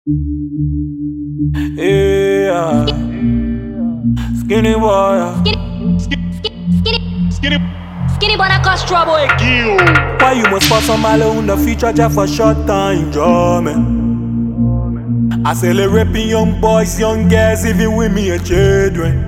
Yeah, skinny boy. Skinny boy that cause trouble. Why you must pass on my in the future just for short time enjoyment? I say rapping young boys, young girls, even with me and children.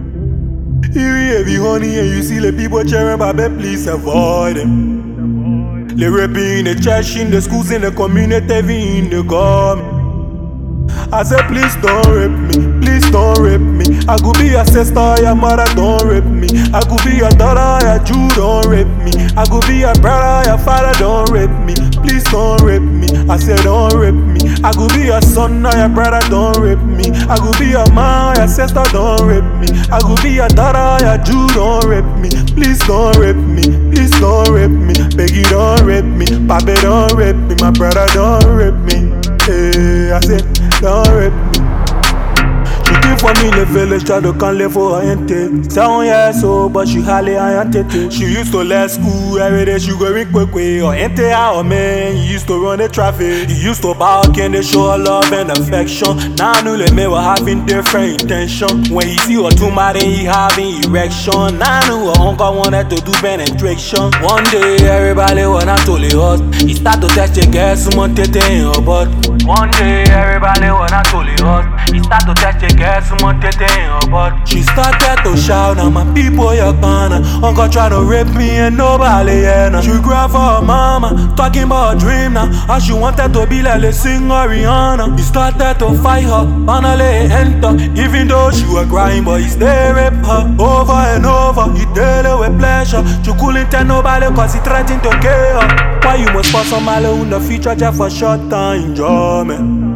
Here heavy honey and you see the people cheering, but please avoid them. They rapping in the church, in the schools, in the community, even in the government. I said please don't rape me, please don't rape me. I could be your sister, your mother, don't rape me. I could be your daughter, your Jew, don't rape me. I could be your brother, your father, don't rape me. Please don't rape me, I said don't rape me. I could be your son or your brother, don't rape me. I could be your mom, your sister, don't rape me. I could be your daughter, your Jew, don't rape me. Please don't rape me, please don't rape me. Peggy don't rape me, Papi don't rape me, my brother don't rape me. Hey, I said don't rape me. She came for me in the village, try to come live for her intake. 7 years old, but she hardly oriented. She used to left school every day, she going quick or enter our man. He used to run the traffic, he used to bark and they show her love and affection. Now I knew that men were having different intention. When he see her too mad and he having erection. Now I knew her uncle wanted to do penetration. One day everybody wanna totally hot. He start to text the girl, someone tete in her butt. One day everybody wanna totally hot. He start to text the girl, someone tete in her butt. She started to shout, now my people you're gonna. Uncle try to rape me and nobody yeah. She grab for her mama, talking about her dream now. How she wanted to be like the singer Rihanna. He started to fight her, finally enter. Even though she was crying, but he still rape her over and over. He did it with pleasure. She couldn't tell nobody cause he threatened to kill her. Why you must pass on my in the future just for short time enjoyment?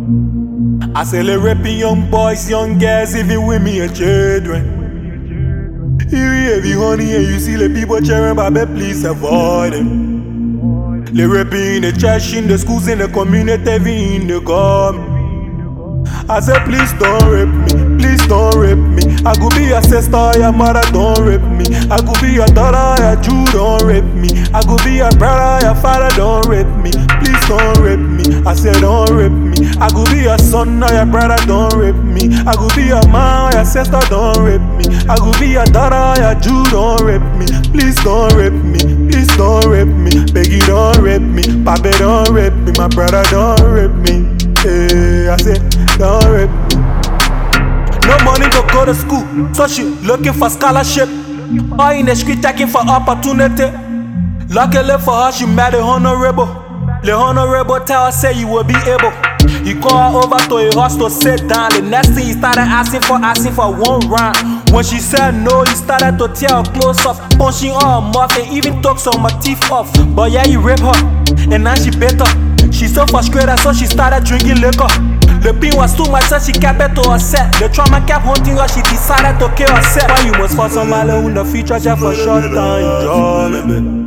I say they rapping young boys, young girls, even with me and children. Here heavy honey and you see the people cheering, but please avoid them. They rapping in the church, in the schools, in the community, even in the government. I said please don't rape me, please don't rape me. I could be your sister, your mother, don't rape me. I could be your daughter, your Jew, don't rape me. I could be your brother, your father, don't rape me. Please don't rape me, I said don't rape me. I could be your son or your brother, don't rape me. I could be your mom, your sister, don't rape me. I could be your daughter, your Jew, don't rape me. Please don't rape me, please don't rape me. Peggy don't rape me, Papi don't rape me, my brother don't rape me. Hey, I said don't rape me. No money to go to school, so she looking for scholarship. Or in the street taking for opportunity. Luckily for her, she met the honorable. The honorable tell her say you will be able. He called her over to a house to sit down. The next thing he started asking for one round. When she said no, he started to tear her clothes off, punching her mouth and even took some of her teeth off. But yeah, he raped her, and now she bit her. She so frustrated, so she started drinking liquor. The pain was too much, so she kept it to herself. The trauma kept haunting her, she decided to kill herself. Why you must find somebody in the future just for short time enjoyment?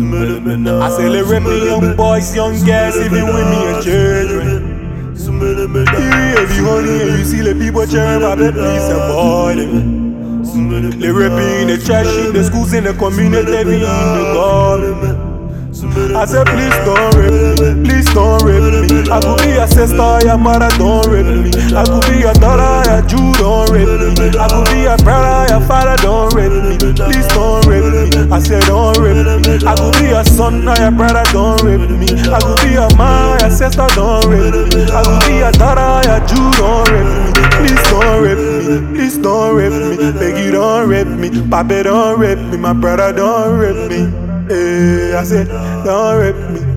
I say they rapping young boys, young girls, even with me and children. Here heavy honey and you see the people cheering, but please avoid them. They rapping in the church, in the schools, in the community, even in the government. I said please don't rape me, please don't rape me. I could be your sister, your mother, don't rape me. I could be your daughter, your Jew, don't rape me. I could be your brother, your father, don't rape me. Please don't rape me, I said don't rape me. I could be your son or your brother, don't rape me. I could be your mom, your sister, don't rape me. I could be your daughter, your Jew, don't rape me. Please don't rape me, please don't rape me. Peggy don't rape me, Papi don't rape me, my brother don't rape me. Hey, I said, don't rape me.